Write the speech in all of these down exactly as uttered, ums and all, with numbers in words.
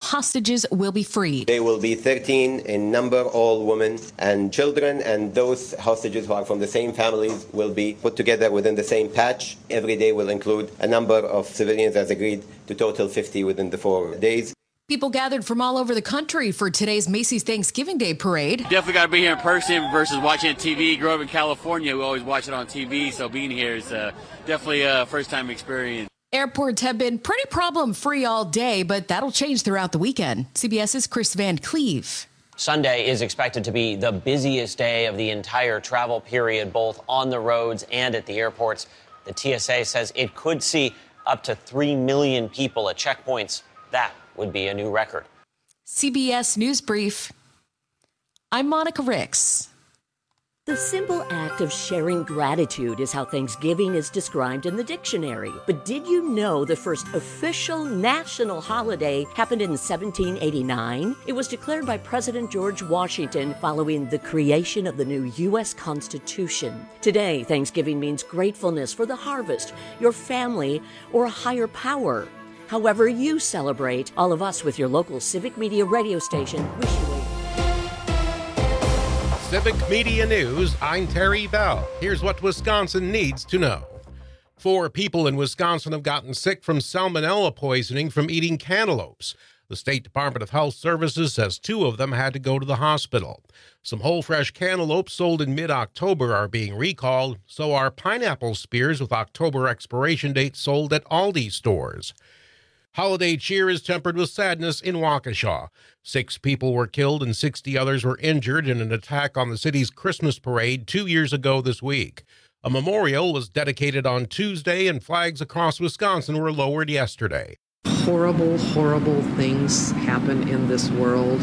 hostages will be freed. They will be thirteen in number, all women and children, and those hostages who are from the same families will be put together within the same patch. Every day will include a number of civilians, as agreed, to total fifty within the four days. People gathered from all over the country for today's Macy's Thanksgiving Day parade. Definitely got to be here in person versus watching it on T V. Grew up in California, we always watch it on T V, so being here is uh, definitely a first-time experience. Airports have been pretty problem-free all day, but that'll change throughout the weekend. CBS's Chris Van Cleve. Sunday is expected to be the busiest day of the entire travel period, both on the roads and at the airports. The T S A says it could see up to three million people at checkpoints. That would be a new record. C B S News Brief. I'm Monica Ricks. The simple act of sharing gratitude is how Thanksgiving is described in the dictionary. But did you know the first official national holiday happened in seventeen eighty-nine? It was declared by President George Washington following the creation of the new U S Constitution. Today, Thanksgiving means gratefulness for the harvest, your family, or a higher power. However you celebrate, all of us with your local Civic Media radio station wish you a Civic Media News, I'm Terry Bell. Here's what Wisconsin needs to know. Four people in Wisconsin have gotten sick from salmonella poisoning from eating cantaloupes. The State Department of Health Services says two of them had to go to the hospital. Some whole fresh cantaloupes sold in mid-October are being recalled, so are pineapple spears with October expiration dates sold at Aldi stores. Holiday cheer is tempered with sadness in Waukesha. Six people were killed and sixty others were injured in an attack on the city's Christmas parade two years ago this week. A memorial was dedicated on Tuesday, and flags across Wisconsin were lowered yesterday. Horrible, horrible things happen in this world,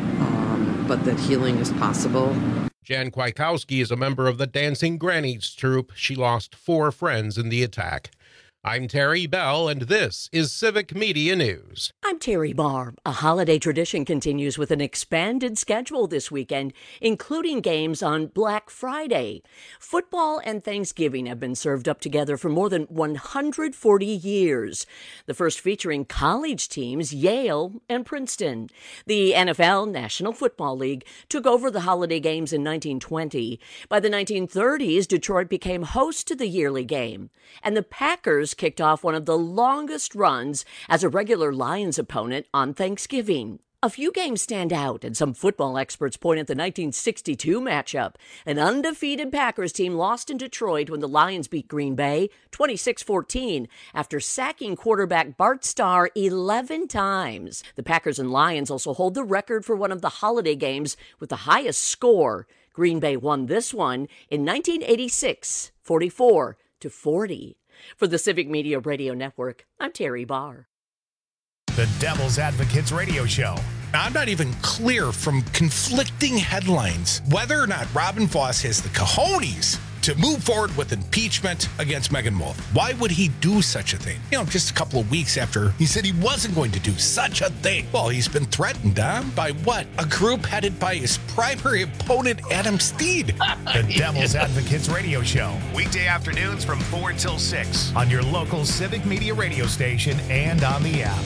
um, but that healing is possible. Jan Kwiatkowski is a member of the Dancing Grannies troupe. She lost four friends in the attack. I'm Terry Bell, and this is Civic Media News. I'm Terry Barr. A holiday tradition continues with an expanded schedule this weekend, including games on Black Friday. Football and Thanksgiving have been served up together for more than one hundred forty years. The first featuring college teams, Yale and Princeton. The N F L, National Football League, took over the holiday games in nineteen twenty. By the nineteen thirties, Detroit became host to the yearly game, and the Packers kicked off one of the longest runs as a regular Lions opponent on Thanksgiving. A few games stand out, and some football experts point at the nineteen sixty-two matchup. An undefeated Packers team lost in Detroit when the Lions beat Green Bay twenty-six fourteen after sacking quarterback Bart Starr eleven times. The Packers and Lions also hold the record for one of the holiday games with the highest score. Green Bay won this one in nineteen eighty-six, forty-four to forty. For the Civic Media Radio Network, I'm Terry Barr. The Devil's Advocates Radio Show. I'm not even clear from conflicting headlines whether or not Robin Vos has the cojones to move forward with impeachment against Megan Wolf. Why would he do such a thing? You know, just a couple of weeks after he said he wasn't going to do such a thing. Well, he's been threatened, huh? By what? A group headed by his primary opponent, Adam Steed. The Devil's Advocates Radio Show. Weekday afternoons from four until six on your local Civic Media radio station and on the app.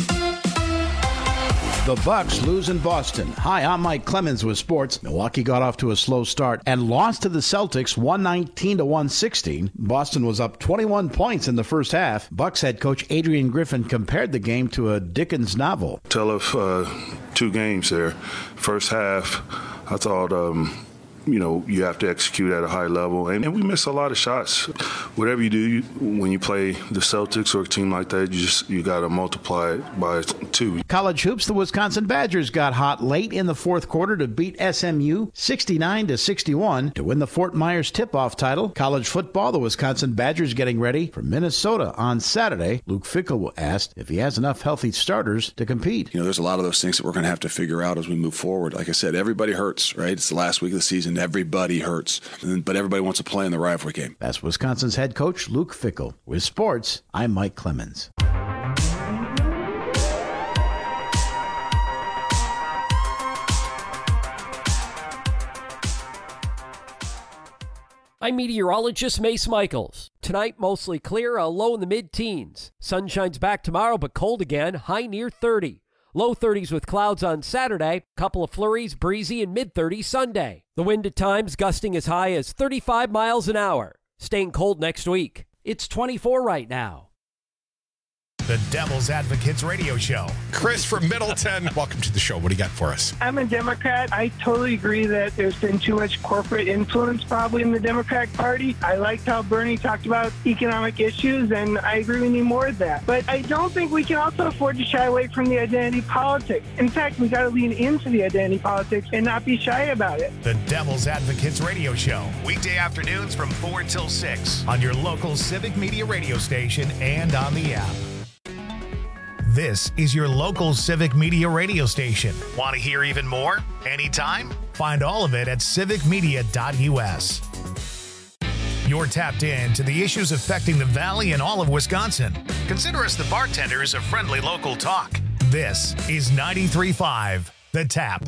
The Bucks lose in Boston. Hi, I'm Mike Clemens with sports. Milwaukee got off to a slow start and lost to the Celtics one nineteen to one sixteen. Boston was up twenty-one points in the first half. Bucks head coach Adrian Griffin compared the game to a Dickens novel. Tell of uh, two games there. First half, I thought, um, you know, you have to execute at a high level. And, and we missed a lot of shots. Whatever you do, you, when you play the Celtics or a team like that, you just you got to multiply it by two. College hoops, the Wisconsin Badgers got hot late in the fourth quarter to beat S M U sixty-nine to sixty-one to win the Fort Myers tip-off title. College football, the Wisconsin Badgers getting ready for Minnesota on Saturday. Luke Fickell asked if he has enough healthy starters to compete. You know, there's a lot of those things that we're going to have to figure out as we move forward. Like I said, everybody hurts, right? It's the last week of the season. Everybody hurts, but everybody wants to play in the rivalry game. That's Wisconsin's head coach, Luke Fickell. With sports, I'm Mike Clemens. I'm meteorologist Mace Michaels. Tonight, mostly clear, a low in the mid-teens. Sun shines back tomorrow, but cold again, high near thirty. Low thirties with clouds on Saturday. Couple of flurries, breezy, and mid-thirties Sunday. The wind at times gusting as high as thirty-five miles an hour. Staying cold next week. It's twenty-four right now. The Devil's Advocates Radio Show. Chris from Middleton, welcome to the show. What do you got for us? I'm a Democrat. I totally agree that there's been too much corporate influence probably in the Democratic Party. I liked how Bernie talked about economic issues, and I agree we need more of that. But I don't think we can also afford to shy away from the identity politics. In fact, we got to lean into the identity politics and not be shy about it. The Devil's Advocates Radio Show. Weekday afternoons from four till six on your local Civic Media radio station and on the app. This is your local Civic Media radio station. Want to hear even more? Anytime? Find all of it at civic media dot u s. You're tapped in to the issues affecting the Valley and all of Wisconsin. Consider us the bartenders of friendly local talk. This is ninety-three point five, The Tap.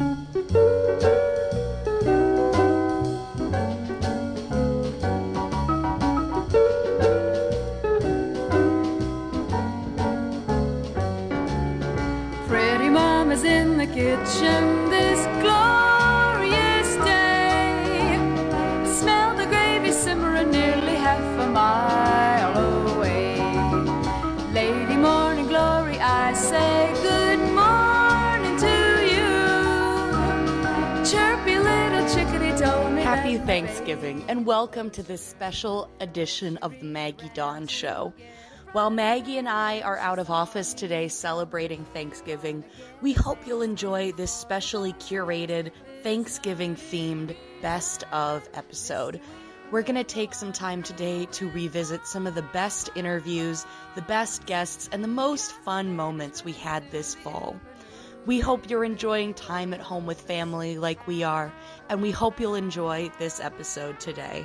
Mama's in the kitchen this glorious day. Smell the gravy simmering nearly half a mile away. Lady Morning Glory, I say good morning to you. Chirpy little chickadee told me. Happy Thanksgiving and welcome to this special edition of the Maggie Dawn Show. While Maggie and I are out of office today celebrating Thanksgiving, we hope you'll enjoy this specially curated, Thanksgiving-themed Best Of episode. We're going to take some time today to revisit some of the best interviews, the best guests, and the most fun moments we had this fall. We hope you're enjoying time at home with family like we are, and we hope you'll enjoy this episode today.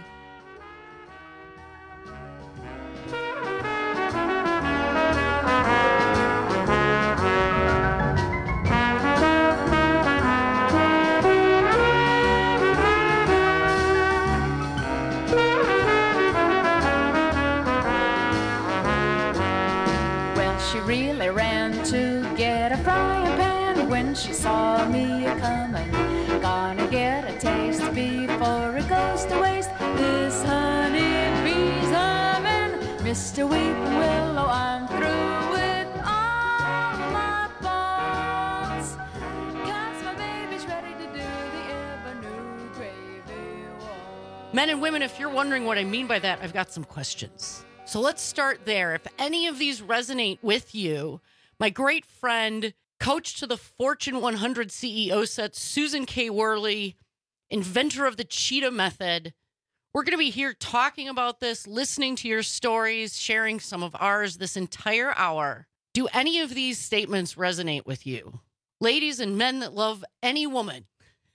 Really ran to get a frying pan when she saw me a-comin'. Gonna get a taste before it goes to waste. This honey bee's hummin'. Mister Weepin' Willow, I'm through with all my thoughts. 'Cause my baby's ready to do the ever-new gravy waltz. Men and women, if you're wondering what I mean by that, I've got some questions. So let's start there. If any of these resonate with you, my great friend, coach to the Fortune one hundred C E O set, Susan K. Worley, inventor of the Cheetah Method. We're going to be here talking about this, listening to your stories, sharing some of ours this entire hour. Do any of these statements resonate with you? Ladies and men that love any woman.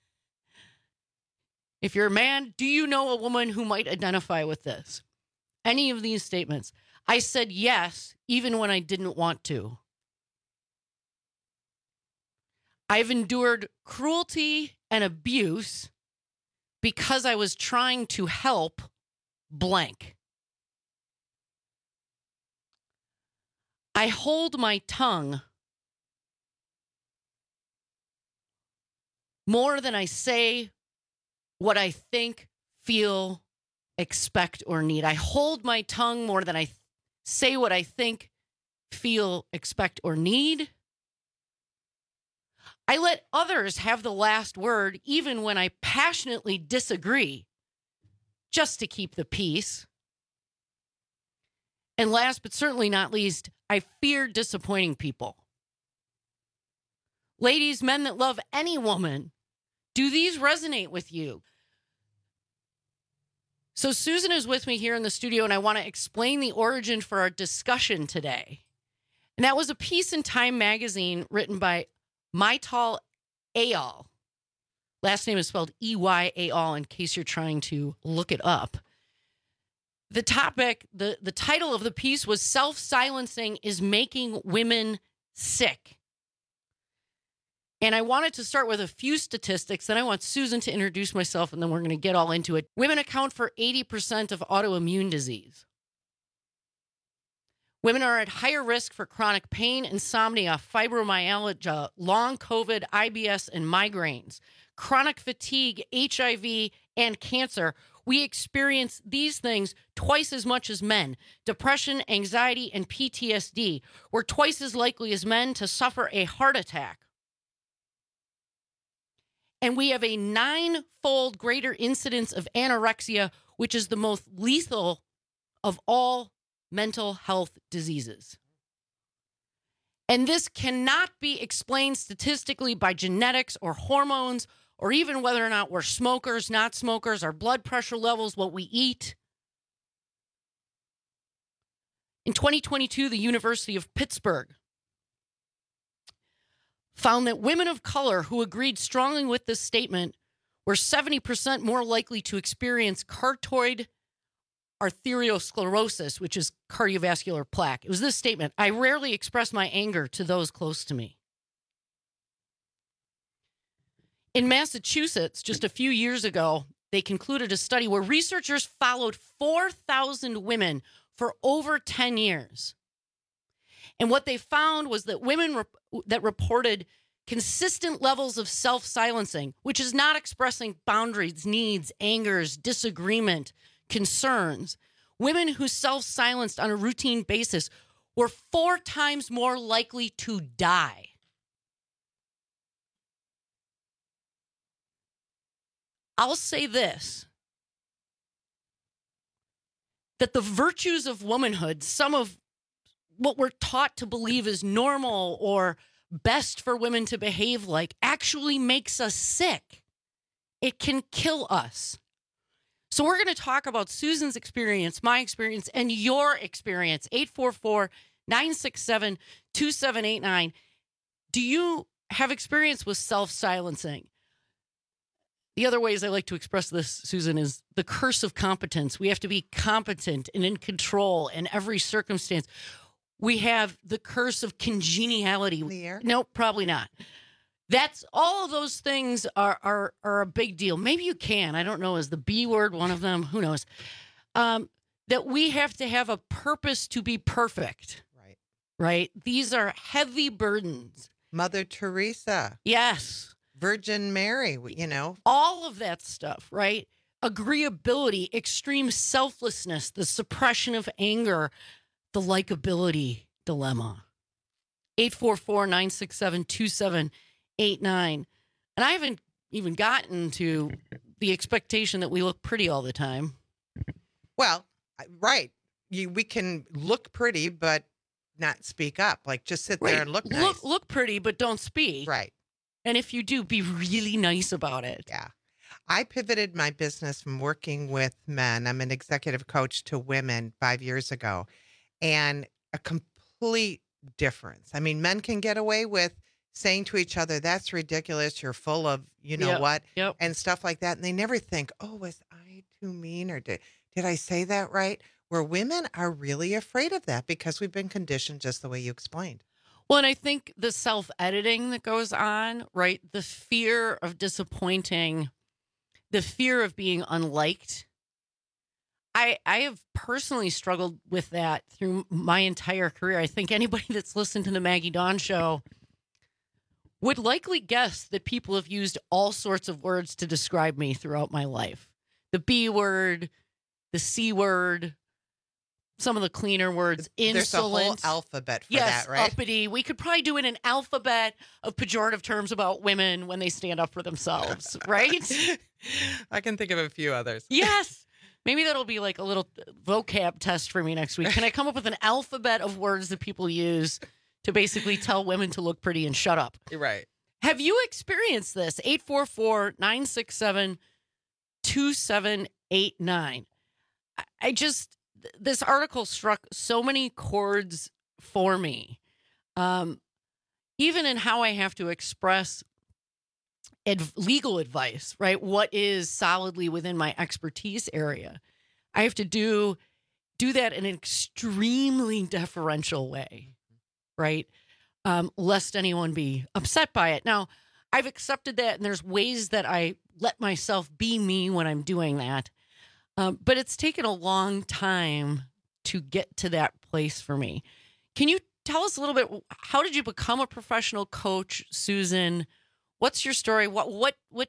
If you're a man, do you know a woman who might identify with this? Any of these statements. I said yes, even when I didn't want to. I've endured cruelty and abuse because I was trying to help blank. I hold my tongue more than I say what I think, feel, expect, or need. I hold my tongue more than I th- say what I think, feel, expect, or need. I let others have the last word even when I passionately disagree, just to keep the peace. And last but certainly not least, I fear disappointing people. Ladies, men that love any woman, do these resonate with you? So Susan is with me here in the studio, and I want to explain the origin for our discussion today. And that was a piece in Time magazine written by Maytal Eyal. Last name is spelled E Y A L in case you're trying to look it up. The topic, the, the title of the piece was Self-Silencing is Making Women Sick. And I wanted to start with a few statistics. Then I want Susan to introduce myself, and then we're going to get all into it. Women account for eighty percent of autoimmune disease. Women are at higher risk for chronic pain, insomnia, fibromyalgia, long COVID, I B S, and migraines, chronic fatigue, H I V, and cancer. We experience these things twice as much as men. Depression, anxiety, and P T S D. We're twice as likely as men to suffer a heart attack. And we have a nine-fold greater incidence of anorexia, which is the most lethal of all mental health diseases. And this cannot be explained statistically by genetics or hormones, or even whether or not we're smokers, not smokers, our blood pressure levels, what we eat. In twenty twenty-two, the University of Pittsburgh found that women of color who agreed strongly with this statement were seventy percent more likely to experience carotid arteriosclerosis, which is cardiovascular plaque. It was this statement: I rarely express my anger to those close to me. In Massachusetts, just a few years ago, they concluded a study where researchers followed four thousand women for over ten years. And what they found was that women rep- that reported consistent levels of self-silencing, which is not expressing boundaries, needs, angers, disagreement, concerns, women who self-silenced on a routine basis were four times more likely to die. I'll say this, that the virtues of womanhood, some of what we're taught to believe is normal or best for women to behave like, actually makes us sick. It can kill us. So we're going to talk about Susan's experience, my experience, and your experience. eight four four, nine six seven, two seven eight nine. Do you have experience with self-silencing? The other ways I like to express this, Susan, is the curse of competence. We have to be competent and in control in every circumstance. We have the curse of congeniality. The air? No, probably not. That's all of those things are, are are a big deal. Maybe you can. I don't know. Is the B word one of them? Who knows? Um, that we have to have a purpose to be perfect. Right. Right? These are heavy burdens. Mother Teresa. Yes. Virgin Mary, you know. All of that stuff, right? Agreeability, extreme selflessness, the suppression of anger, the likability dilemma. eight four four, nine six seven, two seven eight nine. And I haven't even gotten to the expectation that we look pretty all the time. Well, right. You, we can look pretty, but not speak up. Like, just sit there Right. and look nice. Look, look pretty, but don't speak. Right. And if you do, be really nice about it. Yeah. I pivoted my business from working with men, I'm an executive coach, to women five years ago. And a complete difference. I mean, men can get away with saying to each other, that's ridiculous, you're full of, you know Yep, what, yep. and stuff like that. And they never think, oh, was I too mean, or did, did I say that right? Where women are really afraid of that because we've been conditioned just the way you explained. Well, and I think the self-editing that goes on, right? The fear of disappointing, the fear of being unliked. I I have personally struggled with that through my entire career. I think anybody that's listened to the Maggie Dawn show would likely guess that people have used all sorts of words to describe me throughout my life. The B word, the C word, some of the cleaner words, insolent. There's a whole alphabet for yes, that, right? uppity. We could probably do it an alphabet of pejorative terms about women when they stand up for themselves, right? I can think of a few others. Yes. Maybe that'll be like a little vocab test for me next week. Can I come up with an alphabet of words that people use to basically tell women to look pretty and shut up? Right. Have you experienced this? eight four four, nine six seven, two seven eight nine. I just, this article struck so many chords for me. Um, even in how I have to express Adv- legal advice, right? What is solidly within my expertise area? I have to do do that in an extremely deferential way, right? Um, lest anyone be upset by it. Now, I've accepted that, and there's ways that I let myself be me when I'm doing that. Um, but it's taken a long time to get to that place for me. Can you tell us a little bit, how did you become a professional coach, Susan? What's your story? What what what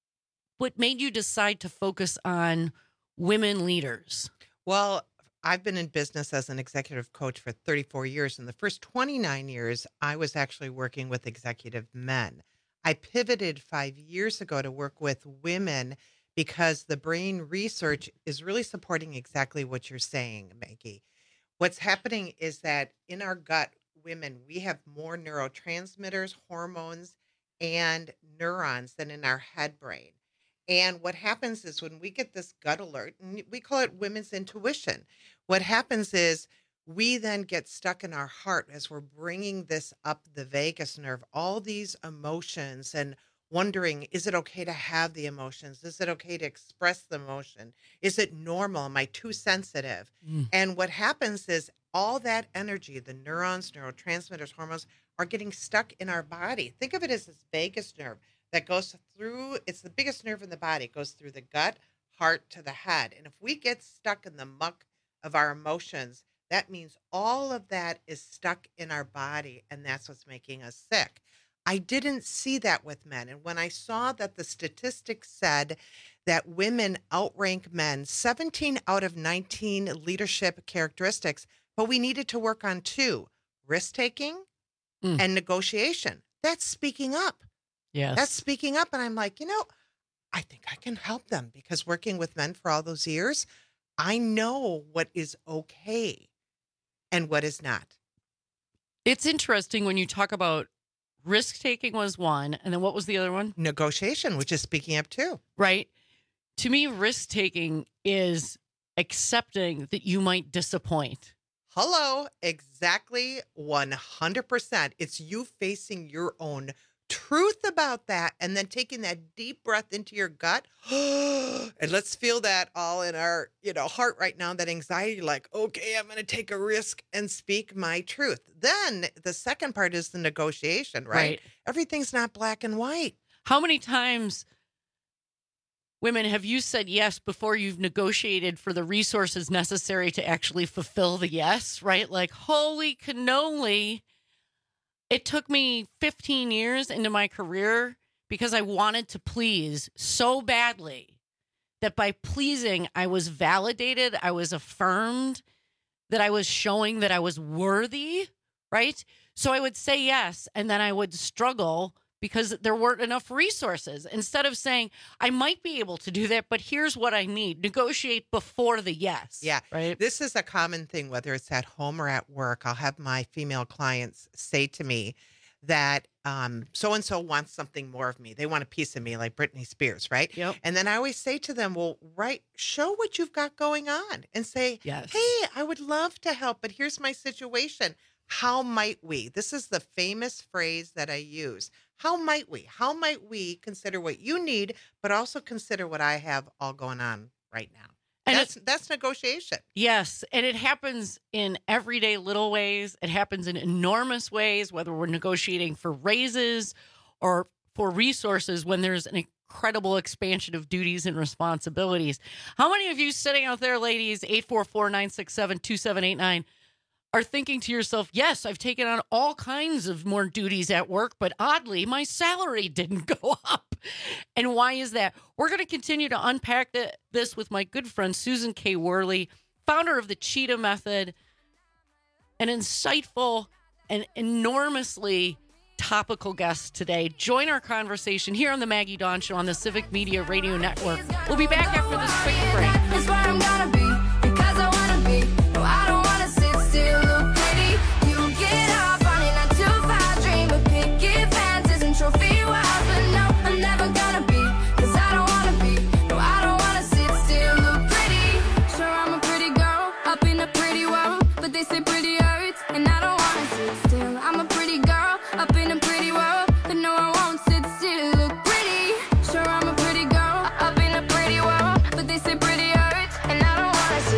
what made you decide to focus on women leaders? Well, I've been in business as an executive coach for thirty-four years. In the first twenty-nine years, I was actually working with executive men. I pivoted five years ago to work with women because the brain research is really supporting exactly what you're saying, Maggie. What's happening is that in our gut, women, we have more neurotransmitters, hormones, and neurons than in our head brain. And what happens is when we get this gut alert, and we call it women's intuition, what happens is we then get stuck in our heart as we're bringing this up the vagus nerve, all these emotions and wondering, is it okay to have the emotions? Is it okay to express the emotion? Is it normal? Am I too sensitive? Mm. And what happens is all that energy, the neurons, neurotransmitters, hormones, are getting stuck in our body. Think of it as this vagus nerve that goes through, it's the biggest nerve in the body. It goes through the gut, heart to the head. And if we get stuck in the muck of our emotions, that means all of that is stuck in our body, and that's what's making us sick. I didn't see that with men. And when I saw that the statistics said that women outrank men, seventeen out of nineteen leadership characteristics, but we needed to work on two, risk-taking mm. and negotiation. That's speaking up. Yes. That's speaking up. And I'm like, you know, I think I can help them because working with men for all those years, I know what is okay and what is not. It's interesting when you talk about risk-taking was one, and then what was the other one? Negotiation, which is speaking up too. Right. To me, risk-taking is accepting that you might disappoint. Hello, exactly one hundred percent. It's you facing your own truth about that and then taking that deep breath into your gut. And let's feel that all in our, you know, heart right now, that anxiety, like, okay, I'm going to take a risk and speak my truth. Then the second part is the negotiation, right? Right. Everything's not black and white. How many times, women, have you said yes before you've negotiated for the resources necessary to actually fulfill the yes, right? Like, holy cannoli. It took me fifteen years into my career because I wanted to please so badly that by pleasing, I was validated, I was affirmed, that I was showing that I was worthy, right? So I would say yes, and then I would struggle because there weren't enough resources. Instead of saying, I might be able to do that, but here's what I need. Negotiate before the yes. Yeah. Right. This is a common thing, whether it's at home or at work. I'll have my female clients say to me that um, so-and-so wants something more of me. They want a piece of me, like Britney Spears, right? Yep. And then I always say to them, well, right, show what you've got going on and say, yes. Hey, I would love to help, but here's my situation. How might we? This is the famous phrase that I use. How might we? How might we consider what you need, but also consider what I have all going on right now? And that's it, that's negotiation. Yes, and it happens in everyday little ways. It happens in enormous ways, whether we're negotiating for raises or for resources when there's an incredible expansion of duties and responsibilities. How many of you sitting out there, ladies, eight four four, nine six seven, two seven eight nine, are thinking to yourself, yes, I've taken on all kinds of more duties at work, but oddly, my salary didn't go up. And why is that? We're going to continue to unpack the, this with my good friend, Susan K. Worley, founder of the Cheetah Method, an insightful and enormously topical guest today. Join our conversation here on the Maggie Dawn Show on the Civic Media Radio Network. We'll be back after this quick break. That's where I'm gonna be, because I wanna be. No, I don't wanna sit still, look pretty. You get up on it, not too far. Dream of picket fences and trophy wives, but no, I'm never gonna be, cause I don't wanna be. No, I don't wanna sit still, look pretty. Sure, I'm a pretty girl, up in a pretty world, but they say pretty hurts, and I don't wanna sit still. I'm a pretty girl, up in a pretty world, but no, I won't sit still, look pretty. Sure, I'm a pretty girl, up in a pretty world, but they say pretty hurts, and I don't wanna sit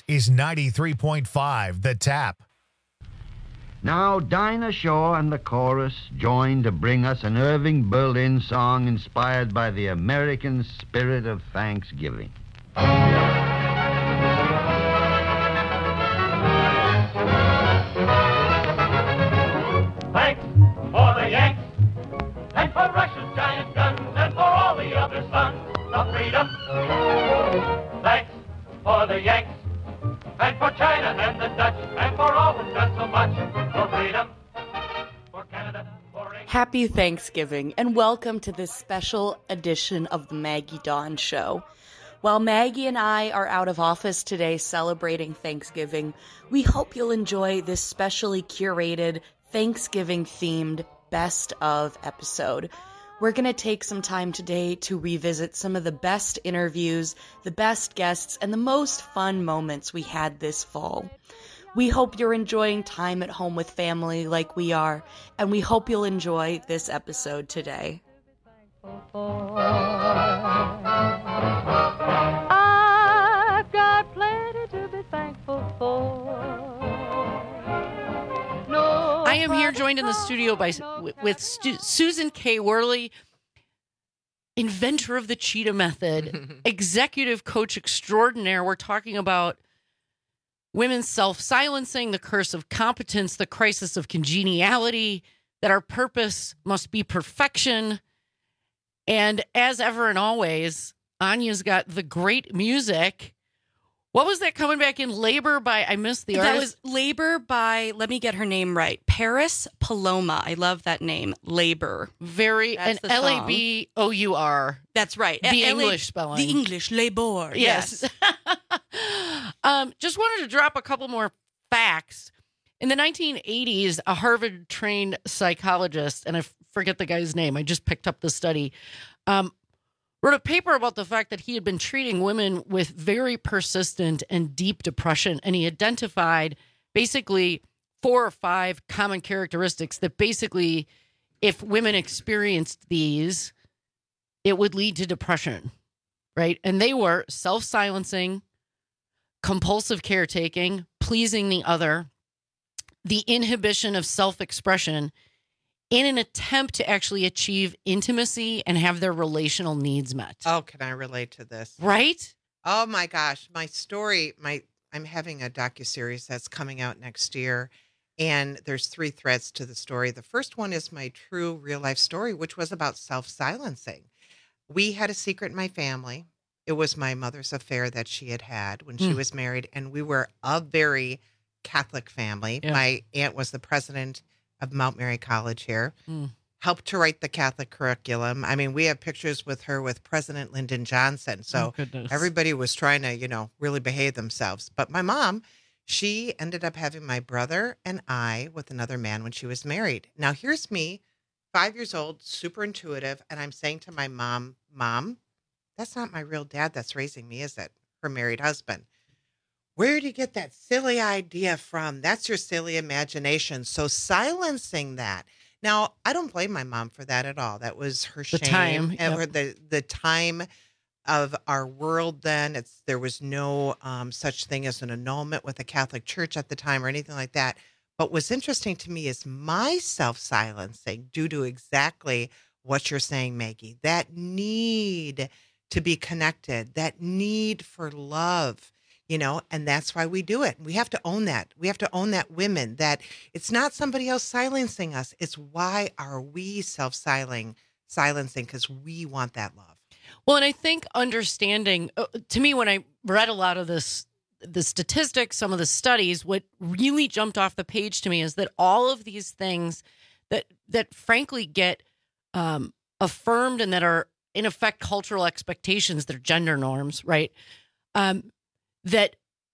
is ninety-three point five The Tap. Now Dinah Shore and the chorus join to bring us an Irving Berlin song inspired by the American spirit of Thanksgiving. Thanks for the Yanks, and for Russia's giant guns, and for all the other sons of freedom. Thanks for the Yanks, and for China and the Dutch, and for all who've done so much for freedom. For Canada, for England. Happy Thanksgiving, and welcome to this special edition of the Maggie Dawn Show. While Maggie and I are out of office today celebrating Thanksgiving, we hope you'll enjoy this specially curated Thanksgiving-themed Best Of episode. We're going to take some time today to revisit some of the best interviews, the best guests, and the most fun moments we had this fall. We hope you're enjoying time at home with family like we are, and we hope you'll enjoy this episode today. I've got plenty to be thankful for. No, I am here joined in the studio by with Stu, Susan K. Worley, inventor of the Cheetah Method, executive coach extraordinaire. We're talking about women's self-silencing, the curse of competence, the crisis of congeniality, that our purpose must be perfection. And as ever and always, Anya's got the great music. What was that coming back in? Labor by, I missed the artist. That was Labor by, let me get her name right, Paris Paloma. I love that name, Labor. Very, That's and the L A song. B O U R. That's right. The L A English spelling. The English, Labor. Yes. um, just wanted to drop a couple more facts. In the nineteen eighties, a Harvard-trained psychologist, and I forget the guy's name, I just picked up the study, um, wrote a paper about the fact that he had been treating women with very persistent and deep depression, and he identified basically four or five common characteristics that basically, if women experienced these, it would lead to depression, right? And they were self-silencing, compulsive caretaking, pleasing the other, the inhibition of self-expression, in an attempt to actually achieve intimacy and have their relational needs met. Oh, can I relate to this? Right? Oh my gosh, my story, my I'm having a docuseries that's coming out next year, and there's three threads to the story. The first one is my true real life story, which was about self-silencing. We had a secret in my family. It was my mother's affair that she had had when she Mm. was married, and we were a very Catholic family. Yeah. My aunt was the president of Mount Mary College here, Mm. helped to write the Catholic curriculum. I mean, we have pictures with her with President Lyndon Johnson. So Oh, goodness. everybody was trying to, you know, really behave themselves. But my mom, she ended up having my brother and I with another man when she was married. Now, here's me, five years old, super intuitive. And I'm saying to my mom, Mom, that's not my real dad that's raising me, is it? Her married husband. Where do you get that silly idea from? That's your silly imagination. So silencing that. Now, I don't blame my mom for that at all. That was her The shame. time, And yep. her- the the time of our world then. It's there was no um, such thing as an annulment with the Catholic Church at the time or anything like that. But what's interesting to me is my self-silencing due to exactly what you're saying, Maggie. That need to be connected, that need for love. You know, and that's why we do it. We have to own that. We have to own that, women, that it's not somebody else silencing us. It's why are we self-silencing, silencing, because we want that love. Well, and I think understanding, uh, to me, when I read a lot of this, the statistics, some of the studies, what really jumped off the page to me is that all of these things that, that frankly get um, affirmed and that are in effect cultural expectations, they're gender norms, right? Um, that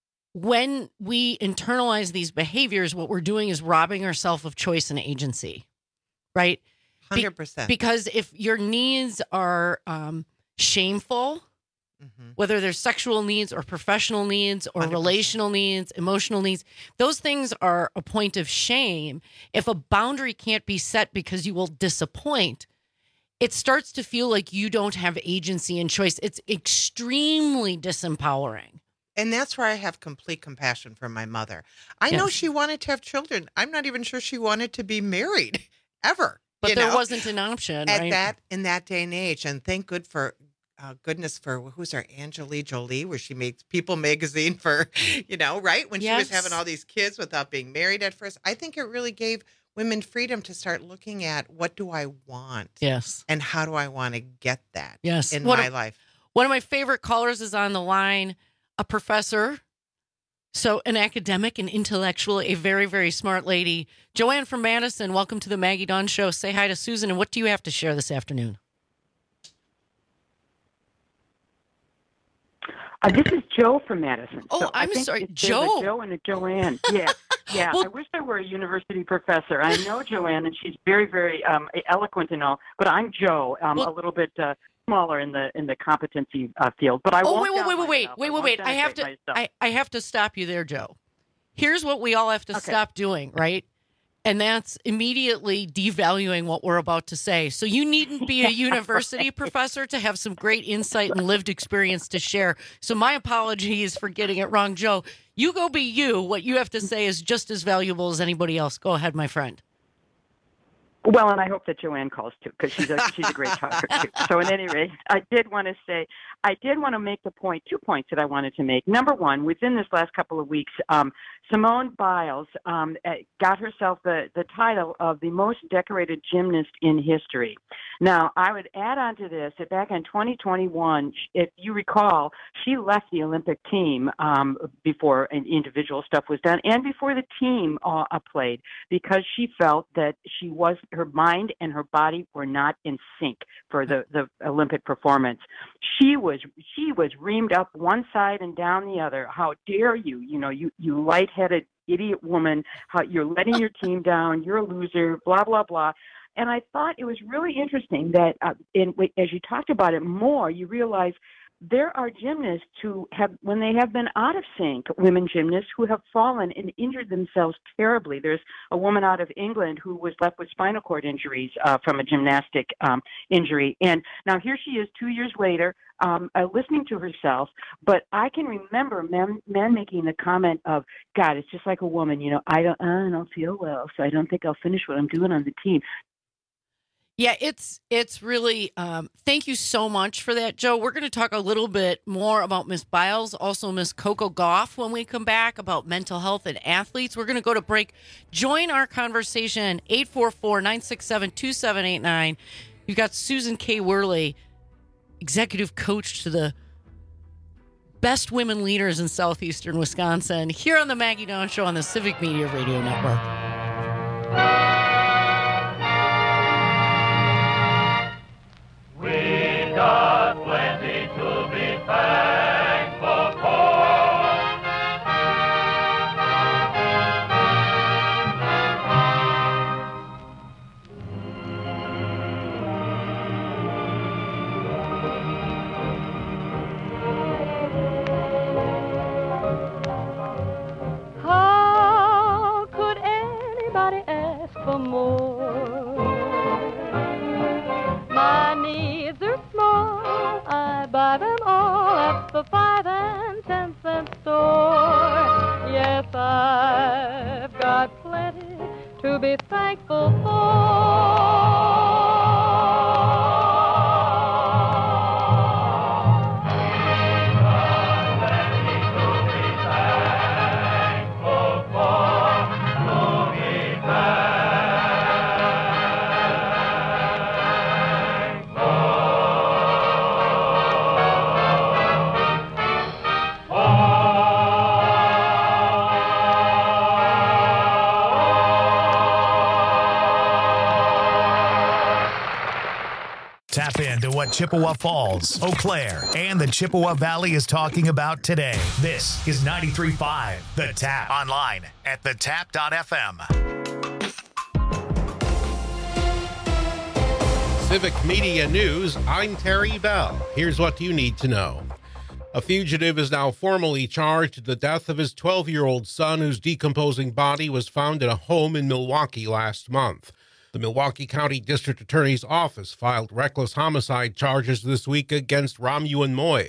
when we internalize these behaviors, what we're doing is robbing ourselves of choice and agency, right? one hundred percent. Because if your needs are um, shameful, Mm-hmm. whether they're sexual needs or professional needs or one hundred percent. relational needs, emotional needs, those things are a point of shame. If a boundary can't be set because you will disappoint, it starts to feel like you don't have agency and choice. It's extremely disempowering. And that's where I have complete compassion for my mother. I know Yes. she wanted to have children. I'm not even sure she wanted to be married ever. But you there know? wasn't an option, at right? that in that day and age. And thank good for uh, goodness for who's our Angelina Jolie, where she made People magazine for, you know, right when she was Yes. having all these kids without being married at first. I think it really gave women freedom to start looking at what do I want, Yes. and how do I want to get that, Yes. in One my of- life. One of my favorite callers is on the line, a professor, so an academic, an intellectual, a very, very smart lady. Joanne from Madison, welcome to the Maggie Dawn Show. Say hi to Susan, and what do you have to share this afternoon? Uh, this is Joe from Madison. Oh, So I I'm think sorry, it's- there's a Joe. Joe and a Joanne. Yeah, yeah. I wish I were a university professor. I know Joanne, and she's very, very um, eloquent and all. But I'm Joe. I'm a little bit uh, smaller in the in the competency uh, field. But I oh, won't. wait, wait, doubt wait, wait, wait, myself. wait, I wait, won't wait. I have to, denigrate myself. I, I have to stop you there, Joe. Here's what we all have to Okay. stop doing, right? And that's immediately devaluing what we're about to say. So you needn't be a university professor to have some great insight and lived experience to share. So my apologies for getting it wrong, Joe. You go be you. What you have to say is just as valuable as anybody else. Go ahead, my friend. Well, and I hope that Joanne calls too, because she's a she's a great talker too. So, at any rate, I did want to say, I did want to make the point, two points that I wanted to make. Number one, within this last couple of weeks, um, Simone Biles um, eh, got herself the the title of the most decorated gymnast in history. Now, I would add on to this that back in twenty twenty-one, if you recall, she left the Olympic team um, before individual stuff was done, and before the team uh, played, because she felt that she was. Her mind and her body were not in sync for the, the Olympic performance. She was she was reamed up one side and down the other. How dare you? You know, you you lightheaded idiot woman. How you're letting your team down. You're a loser. Blah blah blah. And I thought it was really interesting that uh, in, as you talked about it more, you realize there are gymnasts who have, when they have been out of sync, women gymnasts who have fallen and injured themselves terribly. There's a woman out of England who was left with spinal cord injuries uh, from a gymnastic um, injury. And now here she is two years later, um, uh, listening to herself. But I can remember men, men making the comment of, God, it's just like a woman, you know, I don't, I don't feel well, so I don't think I'll finish what I'm doing on the team. Yeah, it's it's really, um, thank you so much for that, Joe. We're going to talk a little bit more about Miss Biles, also Miss Coco Gauff when we come back, about mental health and athletes. We're going to go to break. Join our conversation, eight four four, nine six seven, two seven eight nine. You've got Susan K. Worley, executive coach to the best women leaders in southeastern Wisconsin, here on the Maggie Dawn Show on the Civic Media Radio Network. We've got plenty to be thankful for. How could anybody ask for more? My needs are small, I buy them all at the five and ten cent store. Yes, I've got plenty to be thankful Tap into what Chippewa Falls, Eau Claire, and the Chippewa Valley is talking about today. This is ninety-three point five The Tap. Online at the tap dot f m. Civic Media News, I'm Terry Bell. Here's what you need to know. A fugitive is now formally charged with the death of his twelve-year-old son, whose decomposing body was found in a home in Milwaukee last month. The Milwaukee County District Attorney's Office filed reckless homicide charges this week against Ramuan Moy.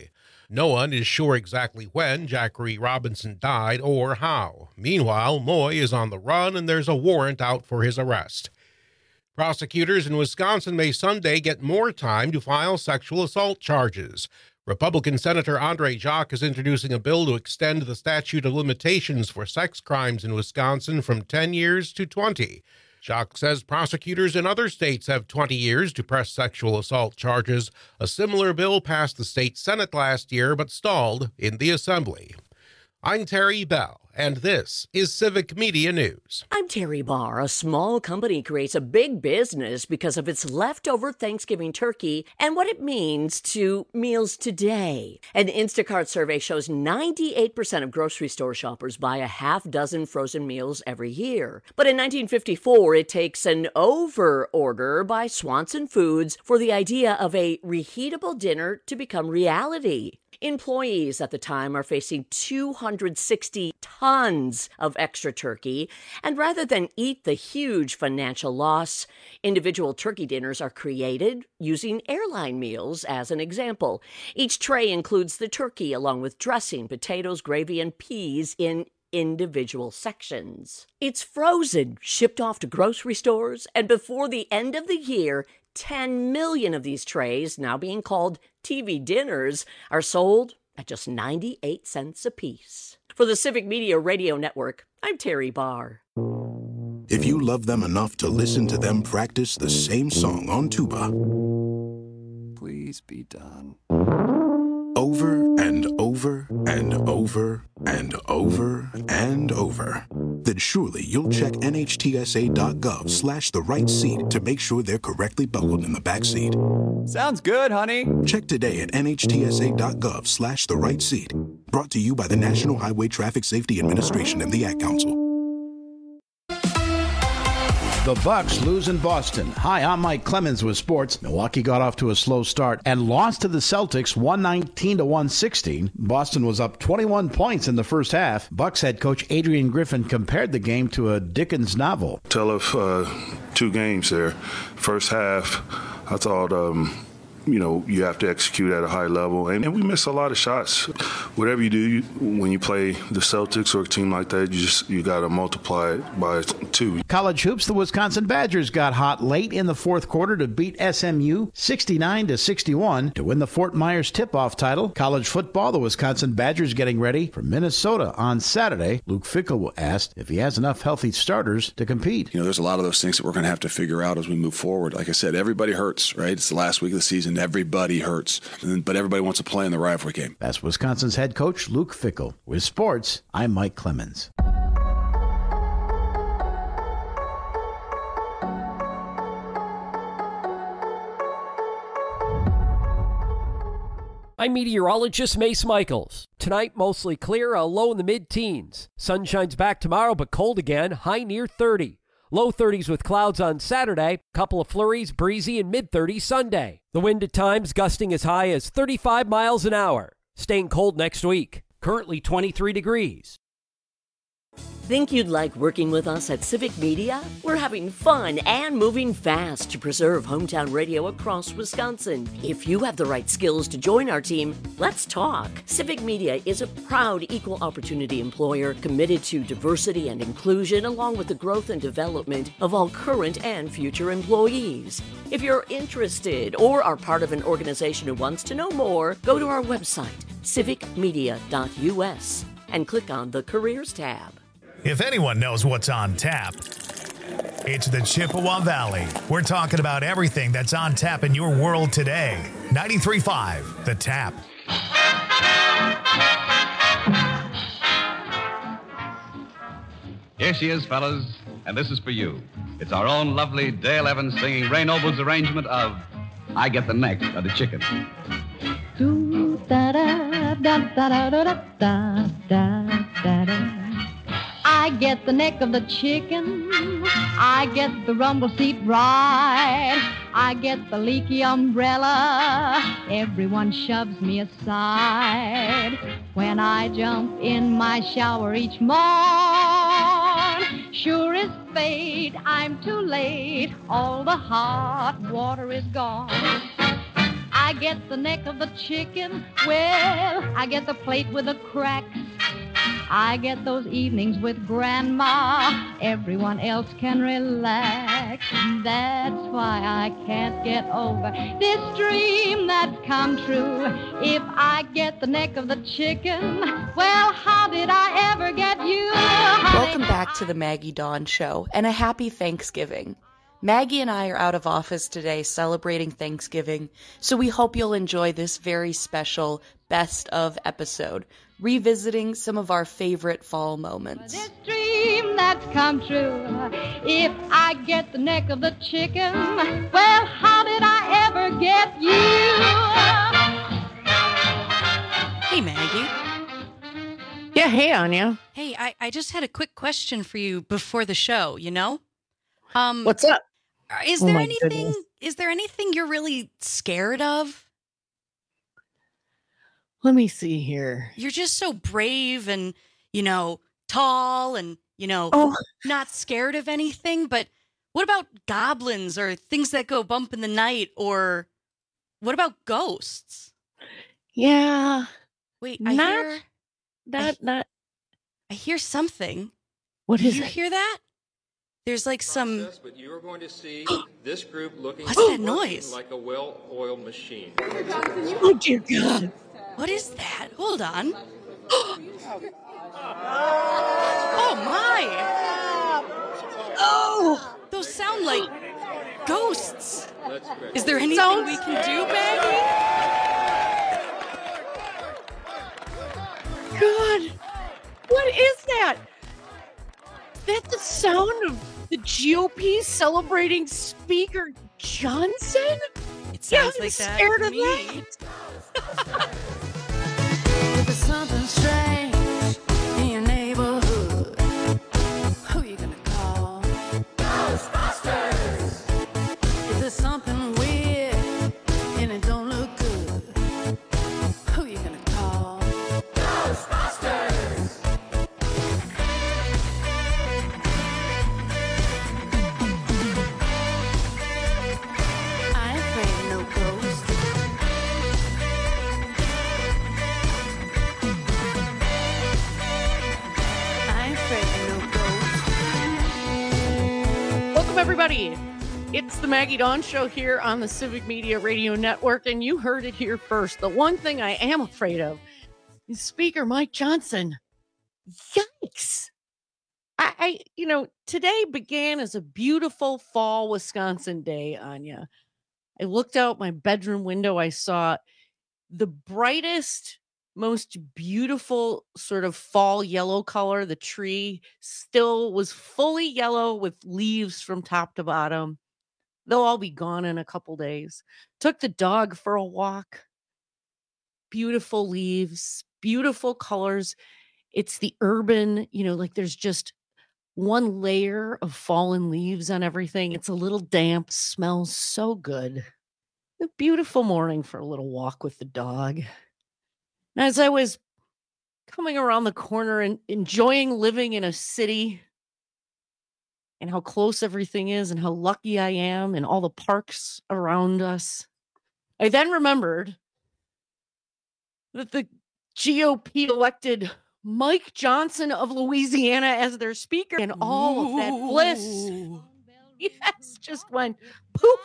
No one is sure exactly when Jackery Robinson died or how. Meanwhile, Moy is on the run and there's a warrant out for his arrest. Prosecutors in Wisconsin may Sunday get more time to file sexual assault charges. Republican Senator Andre Jacques is introducing a bill to extend the statute of limitations for sex crimes in Wisconsin from ten years to twenty. Jacques says prosecutors in other states have twenty years to press sexual assault charges. A similar bill passed the state Senate last year but stalled in the Assembly. I'm Terry Bell, and this is Civic Media News. I'm Terry Barr. A small company creates a big business because of its leftover Thanksgiving turkey and what it means to meals today. An Instacart survey shows ninety-eight percent of grocery store shoppers buy a half dozen frozen meals every year. But in nineteen fifty-four, it takes an over order by Swanson Foods for the idea of a reheatable dinner to become reality. Employees at the time are facing two hundred sixty tons of extra turkey, and rather than eat the huge financial loss, individual turkey dinners are created using airline meals as an example. Each tray includes the turkey along with dressing, potatoes, gravy, and peas in individual sections. It's frozen, shipped off to grocery stores, and before the end of the year, ten million of these trays, now being called T V dinners, are sold at just ninety-eight cents apiece. For the Civic Media Radio Network, I'm Terry Barr. If you love them enough to listen to them practice the same song on tuba, please be done. Over and over and over and over and over, then surely you'll check nhtsa.gov slash the right seat to make sure they're correctly buckled in the back seat. Sounds good, honey. Check today at nhtsa.gov slash the right seat. Brought to you by the National Highway Traffic Safety Administration and the Ad Council. The Bucks lose in Boston. Hi, I'm Mike Clemens with sports. Milwaukee got off to a slow start and lost to the Celtics one nineteen to one sixteen. Boston was up twenty-one points in the first half. Bucks head coach Adrian Griffin compared the game to a Dickens novel. Tell of uh, two games there. First half, I thought, um, you know, you have to execute at a high level. And, and we miss a lot of shots. Whatever you do, you, when you play the Celtics or a team like that, you just you got to multiply it by two. College hoops, the Wisconsin Badgers got hot late in the fourth quarter to beat S M U sixty-nine to sixty-one to win the Fort Myers tip-off title. College football, the Wisconsin Badgers getting ready for Minnesota on Saturday. Luke Fickell asked if he has enough healthy starters to compete. You know, there's a lot of those things that we're going to have to figure out as we move forward. Like I said, everybody hurts, right? It's the last week of the season. Everybody hurts, but everybody wants to play in the rivalry game. That's Wisconsin's head coach, Luke Fickell. With sports, I'm Mike Clemens. I'm meteorologist Mace Michaels. Tonight, mostly clear, a low in the mid-teens. Sun shines back tomorrow, but cold again, high near thirty. Low thirties with clouds on Saturday, couple of flurries, breezy, and mid-thirties Sunday. The wind at times gusting as high as thirty-five miles an hour. Staying cold next week. Currently twenty-three degrees. Think you'd like working with us at Civic Media? We're having fun and moving fast to preserve hometown radio across Wisconsin. If you have the right skills to join our team, let's talk. Civic Media is a proud equal opportunity employer committed to diversity and inclusion along with the growth and development of all current and future employees. If you're interested or are part of an organization who wants to know more, go to our website, civic media dot u s, and click on the Careers tab. If anyone knows what's on tap, it's the Chippewa Valley. We're talking about everything that's on tap in your world today. ninety-three point five, The Tap. Here she is, fellas, and this is for you. It's our own lovely Dale Evans singing Ray Noble's arrangement of I Get the Neck of the Chicken. Do da da da da da da da da da da. I get the neck of the chicken. I get the rumble seat ride. I get the leaky umbrella. Everyone shoves me aside. When I jump in my shower each morn, sure as fate, I'm too late. All the hot water is gone. I get the neck of the chicken, well, I get the plate with the cracks. I get those evenings with Grandma. Everyone else can relax. That's why I can't get over this dream that's come true. If I get the neck of the chicken, well, how did I ever get you? Welcome back to the Maggie Dawn Show, and a happy Thanksgiving. Maggie and I are out of office today celebrating Thanksgiving, so we hope you'll enjoy this very special best of episode, revisiting some of our favorite fall moments. This dream that's come true. If I get the neck of the chicken, well, how did I ever get you? Hey, Maggie. Yeah, hey, Anya. Hey, I, I just had a quick question for you before the show, you know? Um, What's up? Is Oh, there my anything goodness. is there anything you're really scared of? Let me see here. You're just so brave and, you know, tall and, you know, Oh. not scared of anything. But what about goblins or things that go bump in the night? Or what about ghosts? Yeah. Wait, I Not- hear Not, not. I hear something. What Did is you it? hear that? There's like some. process, but you are going to see this group looking What's that working noise? like a well-oiled machine. Oh, dear God. What is that? Hold on. Oh my! Oh, those sound like ghosts. Let's correct. Is there anything Sounds- we can do, Maggie? God. What is that? That's the sound of the G O P celebrating Speaker Johnson? It sounds yeah, I'm like that scared to of me. that. If there's something strange in your neighborhood, who you gonna call? Ghostbusters! If there's something weird and it don't look good, who you gonna call? Ghostbusters! I ain't afraid of no ghosts. I ain't afraid of no ghosts. Welcome, everybody. It's the Maggie Dawn Show here on the Civic Media Radio Network, and you heard it here first. The one thing I am afraid of is Speaker Mike Johnson. Yikes. I, I you know, today began as a beautiful fall Wisconsin day, Anya. I looked out my bedroom window. I saw the brightest, most beautiful sort of fall yellow color. The tree still was fully yellow with leaves from top to bottom. They'll all be gone in a couple days. Took the dog for a walk. Beautiful leaves, beautiful colors. It's the urban, you know, like there's just one layer of fallen leaves on everything. It's a little damp, smells so good. A beautiful morning for a little walk with the dog. And as I was coming around the corner and enjoying living in a city and how close everything is and how lucky I am and all the parks around us, I then remembered that the G O P elected Mike Johnson of Louisiana as their speaker, and all of that bliss, yes, just went poof.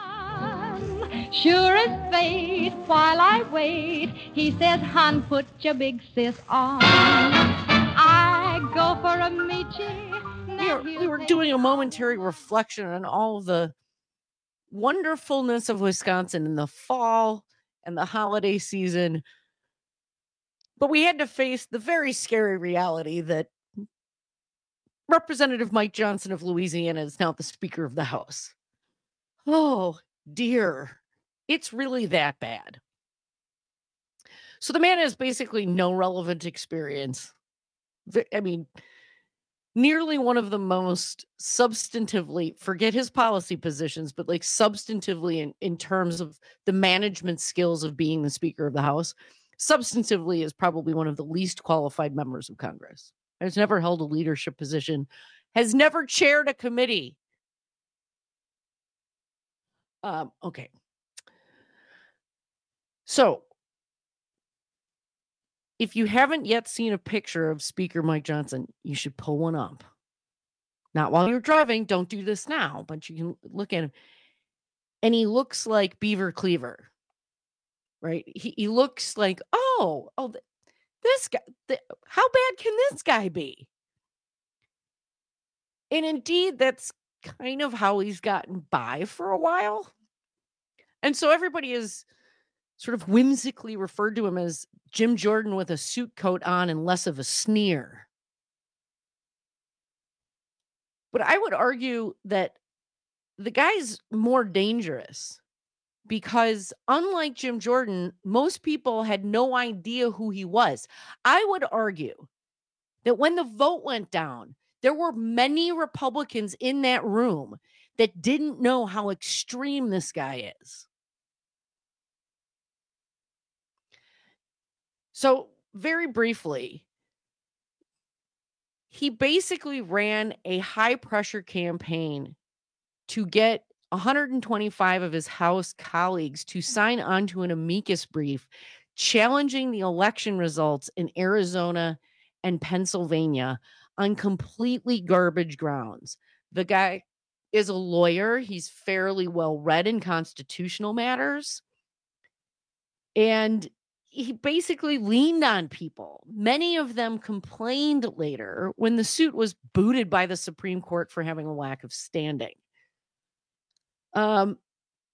Sure as fate, while I wait, he says, "Hun, put your big sis on." I go for a Michi. We were, we were doing a momentary reflection on all of the wonderfulness of Wisconsin in the fall and the holiday season. But we had to face the very scary reality that Representative Mike Johnson of Louisiana is now the Speaker of the House. Oh, dear. It's really that bad. So the man has basically no relevant experience. Ve- I mean, nearly one of the most substantively, forget his policy positions, but like substantively in, in terms of the management skills of being the Speaker of the House, substantively is probably one of the least qualified members of Congress. Has never held a leadership position, has never chaired a committee. Um, okay. So, if you haven't yet seen a picture of Speaker Mike Johnson, you should pull one up. Not while you're driving. Don't do this now, but you can look at him. And he looks like Beaver Cleaver, right? He, he looks like, oh, oh, th- this guy, th- how bad can this guy be? And indeed, that's kind of how he's gotten by for a while. And so everybody is sort of whimsically referred to him as Jim Jordan with a suit coat on and less of a sneer. But I would argue that the guy's more dangerous because unlike Jim Jordan, most people had no idea who he was. I would argue that when the vote went down, there were many Republicans in that room that didn't know how extreme this guy is. So, very briefly, he basically ran a high-pressure campaign to get one hundred twenty-five of his House colleagues to sign onto an amicus brief challenging the election results in Arizona and Pennsylvania on completely garbage grounds. The guy is a lawyer. He's fairly well read in constitutional matters. And he basically leaned on people. Many of them complained later when the suit was booted by the Supreme Court for having a lack of standing. Um,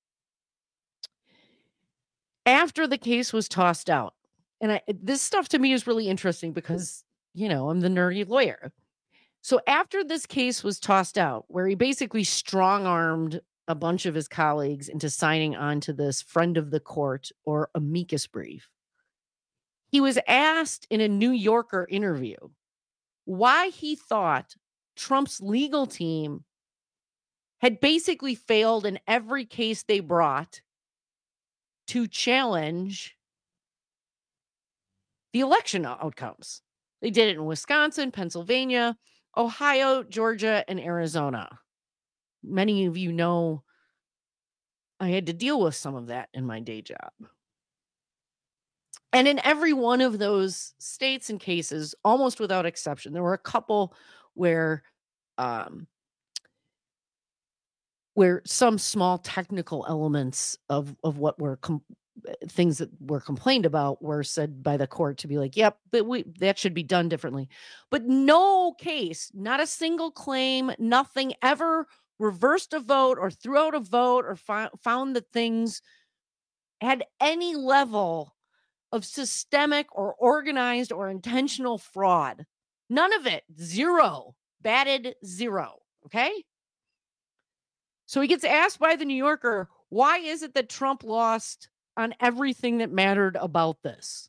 after the case was tossed out, and I, this stuff to me is really interesting because, you know, I'm the nerdy lawyer. So after this case was tossed out, where he basically strong-armed a bunch of his colleagues into signing on to this friend of the court or amicus brief, he was asked in a New Yorker interview why he thought Trump's legal team had basically failed in every case they brought to challenge the election outcomes. They did it in Wisconsin, Pennsylvania, Ohio, Georgia, and Arizona. Many of you know I had to deal with some of that in my day job. And in every one of those states and cases, almost without exception, there were a couple where um, where some small technical elements of, of what were com- things that were complained about were said by the court to be like, yep, but we, that should be done differently. But no case, not a single claim, nothing ever reversed a vote or threw out a vote or fi- found that things had any level of systemic or organized or intentional fraud. None of it. Zero. Batted zero. Okay? So he gets asked by the New Yorker, why is it that Trump lost on everything that mattered about this?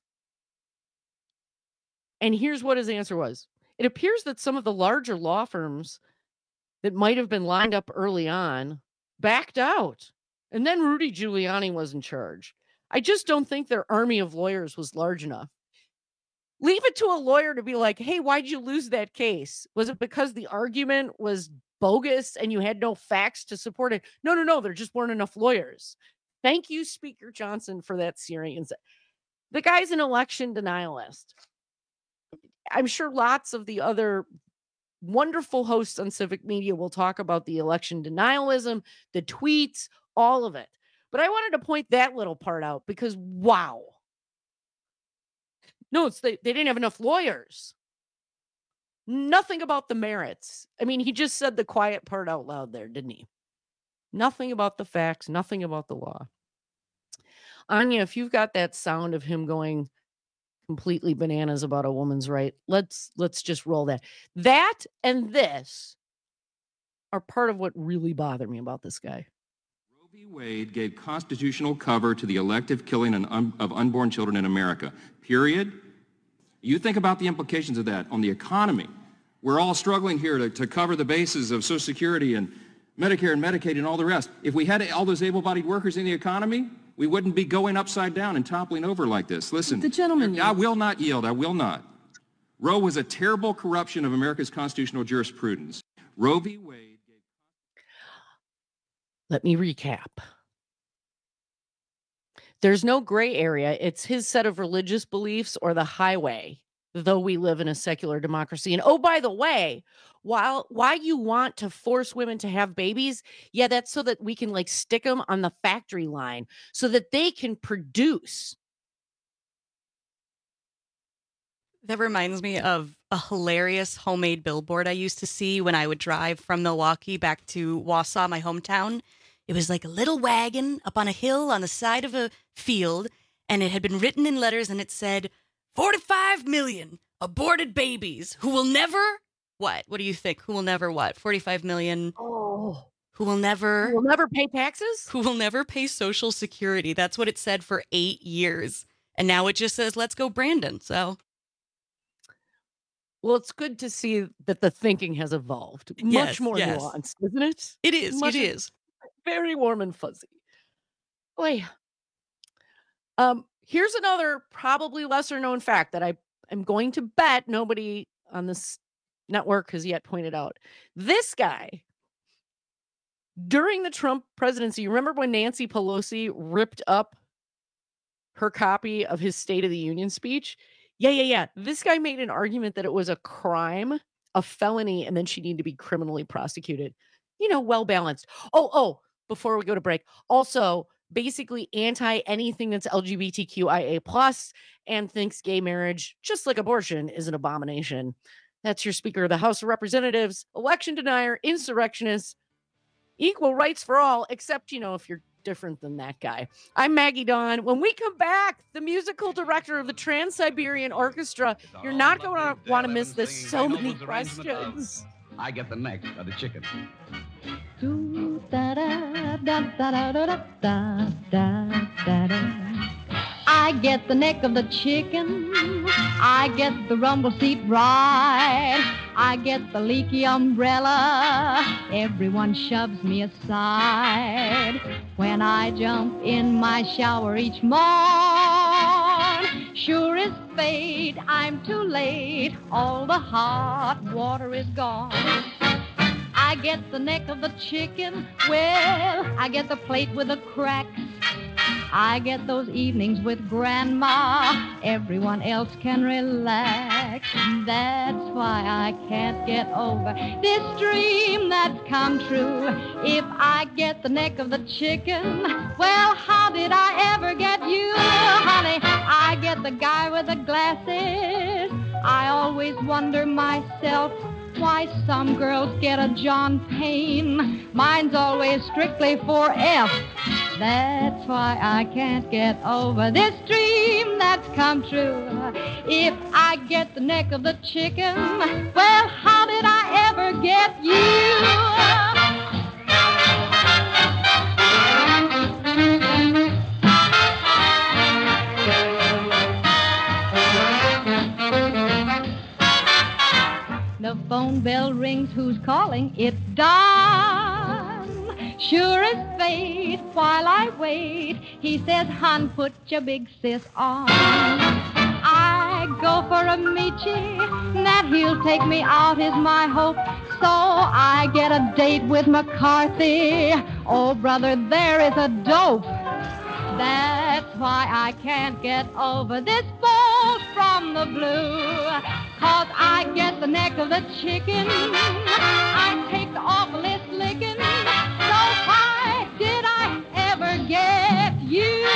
And here's what his answer was. It appears that some of the larger law firms that might have been lined up early on backed out. And then Rudy Giuliani was in charge. I just don't think their army of lawyers was large enough. Leave it to a lawyer to be like, hey, why'd you lose that case? Was it because the argument was bogus and you had no facts to support it? No, no, no. There just weren't enough lawyers. Thank you, Speaker Johnson, for that series. The guy's an election denialist. I'm sure lots of the other wonderful hosts on Civic Media will talk about the election denialism, the tweets, all of it. But I wanted to point that little part out because, wow. No, it's they, they didn't have enough lawyers. Nothing about the merits. I mean, he just said the quiet part out loud there, didn't he? Nothing about the facts, nothing about the law. Anya, if you've got that sound of him going completely bananas about a woman's right, let's let's just roll that. That and this are part of what really bothered me about this guy. Roe v. Wade gave constitutional cover to the elective killing of unborn children in America, period. You think about the implications of that on the economy. We're all struggling here to, to cover the bases of Social Security and Medicare and Medicaid and all the rest. If we had all those able-bodied workers in the economy, we wouldn't be going upside down and toppling over like this. Listen, the gentleman I will not yield. I will not. Roe was a terrible corruption of America's constitutional jurisprudence. Roe v. Wade. Let me recap. There's no gray area. It's his set of religious beliefs or the highway, though we live in a secular democracy. And oh, by the way, while why you want to force women to have babies, yeah, that's so that we can like stick them on the factory line so that they can produce. That reminds me of a hilarious homemade billboard I used to see when I would drive from Milwaukee back to Wausau, my hometown. It was like a little wagon up on a hill on the side of a field, and it had been written in letters, and it said, forty-five million aborted babies who will never, what? What do you think? Who will never what? forty-five million. Oh. Who will never. Who will never pay taxes? Who will never pay Social Security. That's what it said for eight years. And now it just says, let's go, Brandon. So. Well, it's good to see that the thinking has evolved. Much Yes, more yes. nuanced, isn't it? It is, Much- it is. Very warm and fuzzy. Boy. Um, here's another probably lesser known fact that I am going to bet nobody on this network has yet pointed out. This guy, during the Trump presidency, you remember when Nancy Pelosi ripped up her copy of his State of the Union speech? Yeah, yeah, yeah. This guy made an argument that it was a crime, a felony, and then she needed to be criminally prosecuted. You know, well balanced. Oh, oh, before we go to break, also basically anti anything that's L G B T Q I A plus and thinks gay marriage, just like abortion, is an abomination. That's your Speaker of the House of Representatives, election denier, insurrectionist, equal rights for all, except, you know, if you're different than that guy. I'm Maggie Dawn. When we come back, the musical director of the Trans-Siberian Orchestra. You're not going to want to miss this. So many questions. I get the neck of the chicken. I get the neck of the chicken. I get the rumble seat ride. I get the leaky umbrella. Everyone shoves me aside. When I jump in my shower each morn, sure as fate, I'm too late. All the hot water is gone. I get the neck of the chicken. Well, I get the plate with the cracks. I get those evenings with Grandma. Everyone else can relax. That's why I can't get over this dream that's come true. If I get the neck of the chicken, well, how did I ever get you, honey? I get the guy with the glasses. I always wonder myself why some girls get a John Payne. Mine's always strictly for F. That's why I can't get over this dream that's come true. If I get the neck of the chicken, well, how did I ever get you? The phone bell rings, who's calling? It's Don. Sure as fate, while I wait, he says, hon, put your big sis on. I go for a Michi, that he'll take me out is my hope. So I get a date with McCarthy. Oh, brother, there is a dope. That's why I can't get over this bolt from the blue. Cause I get the neck of the chicken. I take the awfulest licking. So why did I ever get you?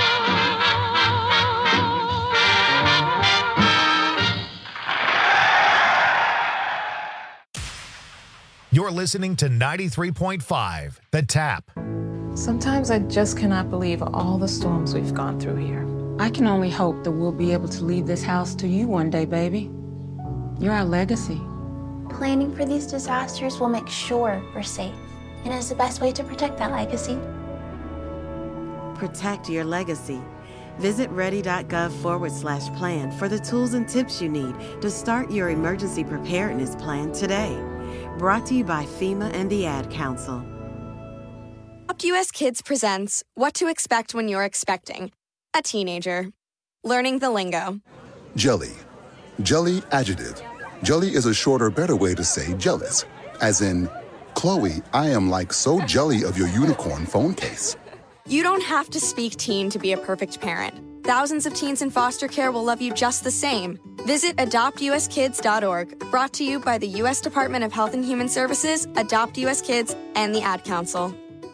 You're listening to ninety-three point five, The Tap. Sometimes I just cannot believe all the storms we've gone through here. I can only hope that we'll be able to leave this house to you one day, baby. You're our legacy. Planning for these disasters will make sure we're safe, and is the best way to protect that legacy. Protect your legacy. Visit ready.gov forward slash plan for the tools and tips you need to start your emergency preparedness plan today. Brought to you by FEMA and the Ad Council. Adopt U S Kids presents What to Expect When You're Expecting a Teenager. Learning the lingo. Jelly. Jelly adjective. Jelly is a shorter, better way to say jealous. As in, Chloe, I am like so jelly of your unicorn phone case. You don't have to speak teen to be a perfect parent. Thousands of teens in foster care will love you just the same. Visit adopt u s kids dot org, brought to you by the U S Department of Health and Human Services, Adopt U S Kids, and the Ad Council.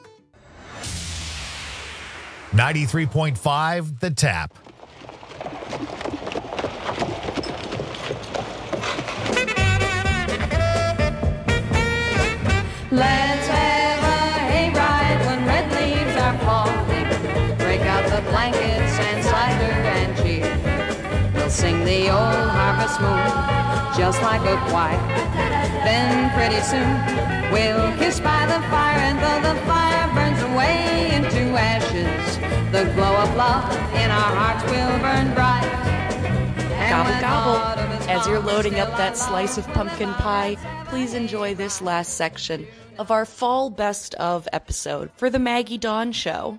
ninety-three point five The Tap. Let's have a hayride when red leaves are falling. Break out the blankets and cider and cheer. We'll sing the old harvest moon just like a choir. Then pretty soon we'll kiss by the fire, and though the fire burns away into ashes, the glow of love in our hearts will burn bright. Gobble gobble. As you're loading up that slice of pumpkin pie, please enjoy this last section of our fall best of episode for the Maggie Dawn Show.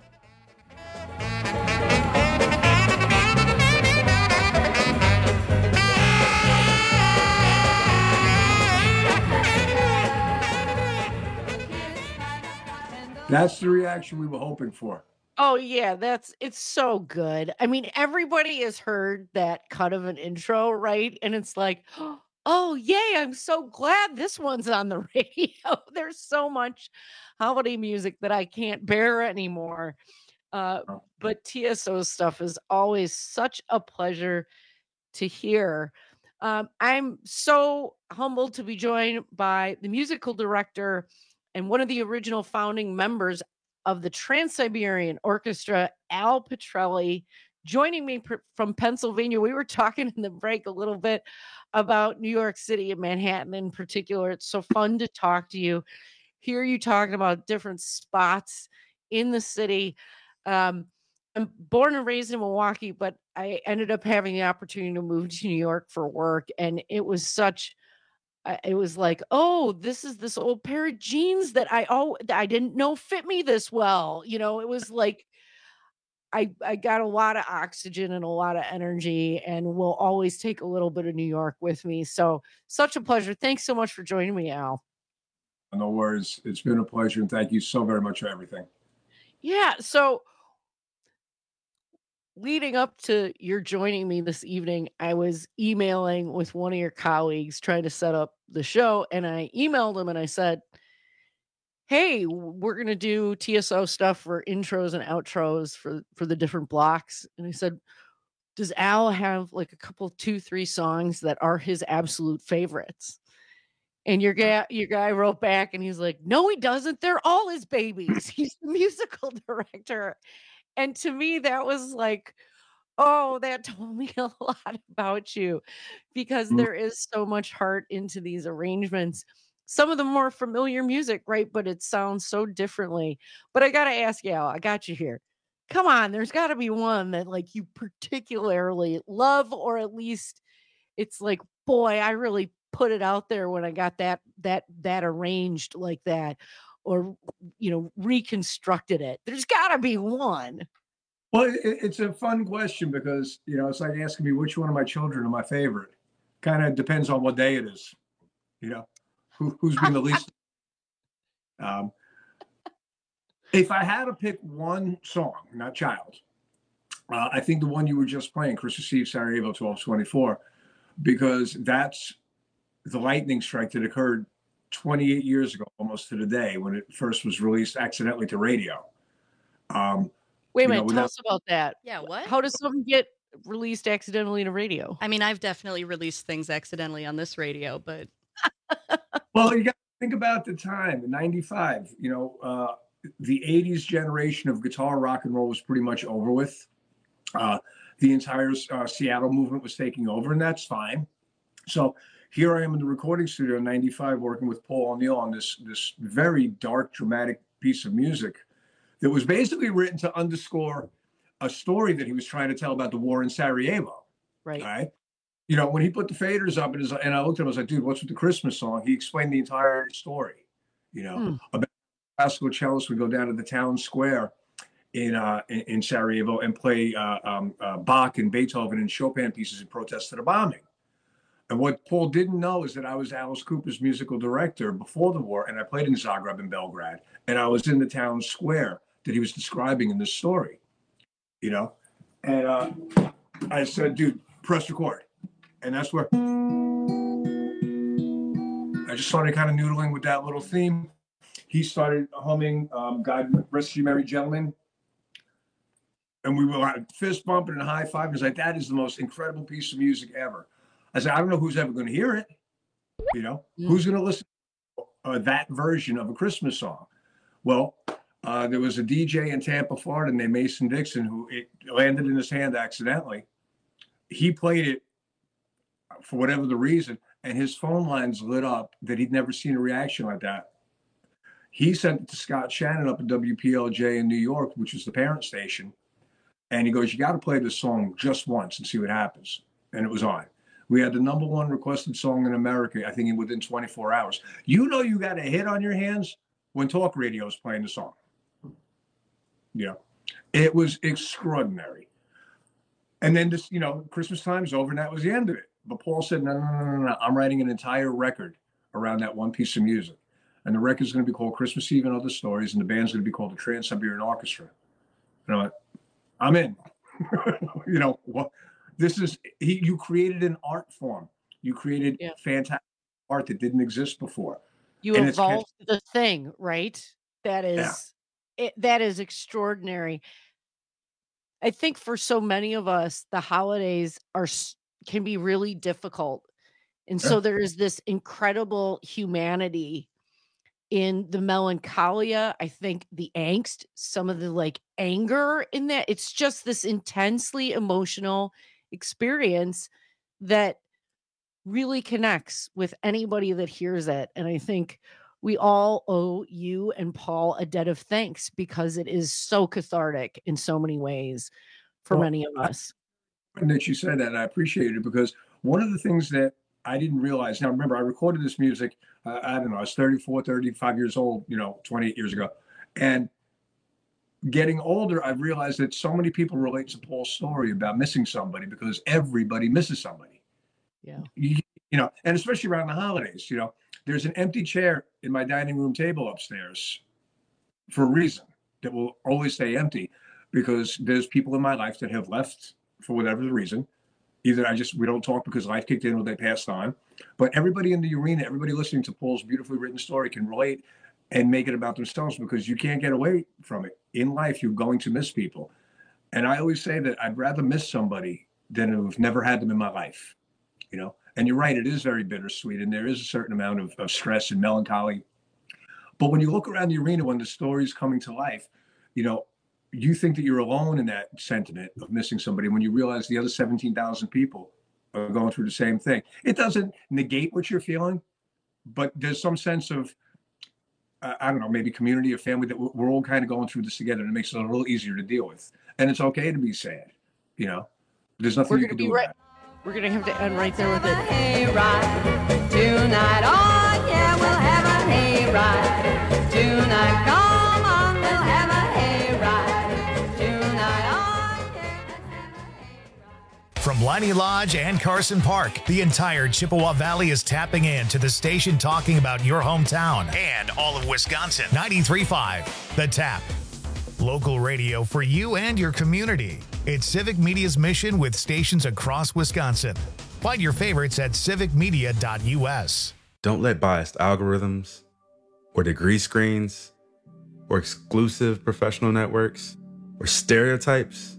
That's the reaction we were hoping for. Oh yeah, that's it's so good. I mean, everybody has heard that cut of an intro, right? And it's like, oh yay, I'm so glad this one's on the radio. There's so much holiday music that I can't bear anymore. Uh, but T S O stuff is always such a pleasure to hear. Um, I'm so humbled to be joined by the musical director and one of the original founding members of the Trans-Siberian Orchestra, Al Pitrelli, joining me pr- from Pennsylvania. We were talking in the break a little bit about New York City and Manhattan in particular. It's so fun to talk to you, hear you talking about different spots in the city. Um, I'm born and raised in Milwaukee, but I ended up having the opportunity to move to New York for work, and it was such I- it was like, oh, this is this old pair of jeans that I oh I didn't know fit me this well. You know, it was like I I got a lot of oxygen and a lot of energy, and will always take a little bit of New York with me. So such a pleasure. Thanks so much for joining me, Al. No worries. It's been a pleasure, and thank you so very much for everything. Yeah. So leading up to your joining me this evening, I was emailing with one of your colleagues trying to set up the show, and I emailed him and I said, hey, we're going to do T S O stuff for intros and outros for, for the different blocks. And he said, does Al have like a couple, two, three songs that are his absolute favorites? And your guy, your guy wrote back and he's like, no, he doesn't. They're all his babies. He's the musical director. And to me, that was like, oh, that told me a lot about you, because Mm. there is so much heart into these arrangements. Some of the more familiar music, right? But it sounds so differently. But I got to ask you, Al, I got you here. Come on, there's got to be one that like you particularly love, or at least it's like, boy, I really put it out there when I got that that that arranged like that, or you know, reconstructed it. There's got to be one. Well, it, it's a fun question because, you know, it's like asking me which one of my children are my favorite. Kind of depends on what day it is, you know, who, who's been the least. Um, if I had to pick one song, not child, uh, I think the one you were just playing, Christmas Eve, Sarajevo, twelve twenty-four, because that's the lightning strike that occurred twenty-eight years ago, almost to the day, when it first was released accidentally to radio. Um, Wait a you know, minute, tell without- us about that. Yeah, what? How does something get released accidentally to radio? I mean, I've definitely released things accidentally on this radio, but Well, you got to think about the time, in ninety-five, you know, uh, the eighties generation of guitar rock and roll was pretty much over with. Uh, the entire uh, Seattle movement was taking over, and that's fine. So here I am in the recording studio in ninety-five working with Paul O'Neill on this, this very dark, dramatic piece of music that was basically written to underscore a story that he was trying to tell about the war in Sarajevo. Right. Right. You know, when he put the faders up, and, his, and I looked at him, I was like, dude, what's with the Christmas song? He explained the entire story, you know, Hmm. about classical cellists would go down to the town square in uh, in, in Sarajevo and play uh, um, uh, Bach and Beethoven and Chopin pieces in protest to the bombing. And what Paul didn't know is that I was Alice Cooper's musical director before the war, and I played in Zagreb and Belgrade, and I was in the town square that he was describing in this story, you know? And uh, I said, dude, press record. And that's where I just started kind of noodling with that little theme. He started humming um, God Rest You Merry Gentlemen. And we were like fist bumping and high fiving. It was like, that is the most incredible piece of music ever. I said, I don't know who's ever going to hear it. You know, yeah. Who's going to listen to uh, that version of a Christmas song? Well, uh, there was a D J in Tampa, Florida named Mason Dixon who it landed in his hand accidentally. He played it for whatever the reason, and his phone lines lit up that he'd never seen a reaction like that. He sent it to Scott Shannon up at W P L J in New York, which is the parent station. And he goes, you got to play this song just once and see what happens. And it was on. We had the number one requested song in America, I think within twenty-four hours. You know you got a hit on your hands when talk radio is playing the song. Yeah. It was extraordinary. And then this, you know, Christmas time's over and that was the end of it. But Paul said, no, no, no, no, no. I'm writing an entire record around that one piece of music. And the record's going to be called Christmas Eve and Other Stories, and the band's going to be called the Trans-Siberian Orchestra. You know, I'm in. You know, what this is, he, you created an art form. You created yeah. fantastic art that didn't exist before. You and evolved the thing, right? That is, yeah. it, that is extraordinary. I think for so many of us, the holidays are can be really difficult. And yeah. so there is this incredible humanity in the melancholia, I think the angst, some of the like anger in that. It's just this intensely emotional experience that really connects with anybody that hears it. And I think we all owe you and Paul a debt of thanks because it is so cathartic in so many ways for well, many of us. I, that you said that, and I appreciate it, because one of the things that I didn't realize, now remember, I recorded this music, uh, I don't know, I was thirty-four, thirty-five years old, you know, twenty-eight years ago. And getting older, I've realized that so many people relate to Paul's story about missing somebody because everybody misses somebody. Yeah. You, you know, and especially around the holidays, you know, there's an empty chair in my dining room table upstairs for a reason that will always stay empty, because there's people in my life that have left for whatever the reason. Either I just, we don't talk because life kicked in or they passed on. But everybody in the arena, everybody listening to Paul's beautifully written story can relate and make it about themselves, because you can't get away from it. In life, you're going to miss people. And I always say that I'd rather miss somebody than have never had them in my life, you know? And you're right, it is very bittersweet, and there is a certain amount of, of stress and melancholy. But when you look around the arena, when the story's coming to life, you know, you think that you're alone in that sentiment of missing somebody when you realize the other seventeen thousand people are going through the same thing. It doesn't negate what you're feeling, but there's some sense of, uh, I don't know, maybe community or family, that we're all kind of going through this together, and it makes it a little easier to deal with. And it's okay to be sad, you know? There's nothing We're you gonna can do be about right. it. We're going to have to end right there with it. Hey, ride tonight. Oh, yeah, we'll have a hay ride tonight. Come on, we'll have a hay ride tonight. Oh, yeah. From Liney Lodge and Carson Park, the entire Chippewa Valley is tapping in to the station talking about your hometown and all of Wisconsin. ninety-three point five, The Tap. Local radio for you and your community. It's Civic Media's mission with stations across Wisconsin. Find your favorites at civic media dot U S. Don't let biased algorithms or degree screens or exclusive professional networks or stereotypes,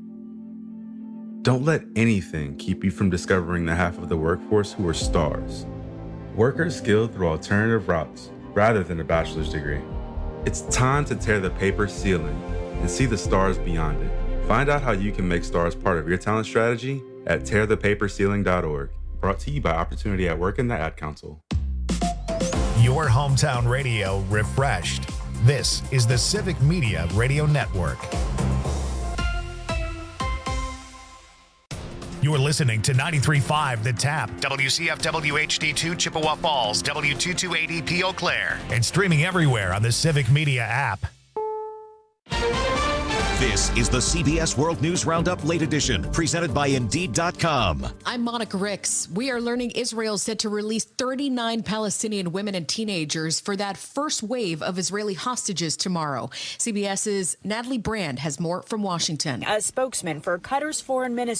don't let anything keep you from discovering the half of the workforce who are stars. Workers skilled through alternative routes rather than a bachelor's degree. It's time to tear the paper ceiling and see the stars beyond it. Find out how you can make stars part of your talent strategy at tear the paper ceiling dot org. Brought to you by Opportunity at Work and the Ad Council. Your hometown radio refreshed. This is the Civic Media Radio Network. You're listening to ninety-three point five The Tap, W C F W H D two Chippewa Falls, W two two eighty P Eau Claire, and streaming everywhere on the Civic Media app. This is the C B S World News Roundup Late Edition, presented by Indeed dot com. I'm Monica Ricks. We are learning Israel is set to release thirty-nine Palestinian women and teenagers for that first wave of Israeli hostages tomorrow. CBS's Natalie Brand has more from Washington. A spokesman for Qatar's foreign ministry